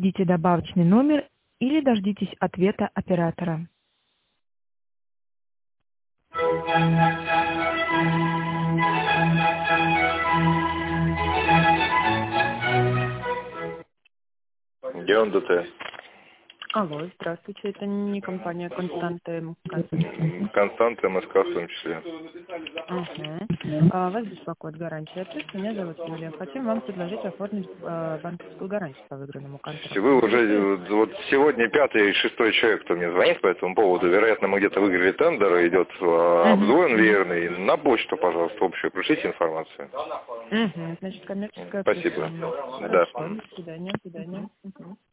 введите добавочный номер или дождитесь ответа оператора. Где он ДТ? Алло, здравствуйте, это не компания Константа МСК. Константа МСК в том числе. Вас беспокоит гарантия. Меня зовут Юлия. Хотим вам предложить оформить банковскую гарантию по выигранному контракту. Вы уже, вот сегодня 5-й и 6-й человек, кто мне звонит по этому поводу. Вероятно, мы где-то выиграли тендер, идет обзвон верный. На почту, пожалуйста, общую, пришлите информацию. Значит, коммерческая. Спасибо. Да. До свидания.